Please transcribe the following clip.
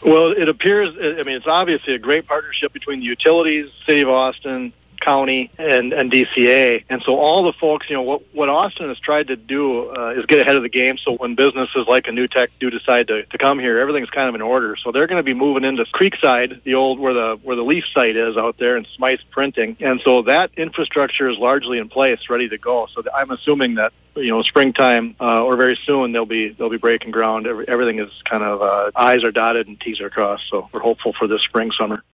Well, it appears, it's obviously a great partnership between the utilities, City of Austin, County, and DCA. And so all the folks, what Austin has tried to do is get ahead of the game. So when businesses like a New Tech do decide to come here, everything's kind of in order. So they're going to be moving into Creekside, the old where the Leaf site is out there, and Smythe Printing. And so that infrastructure is largely in place, ready to go. So I'm assuming that springtime or very soon they'll be breaking ground. Everything is kind of I's are dotted and T's are crossed. So we're hopeful for this spring, summer.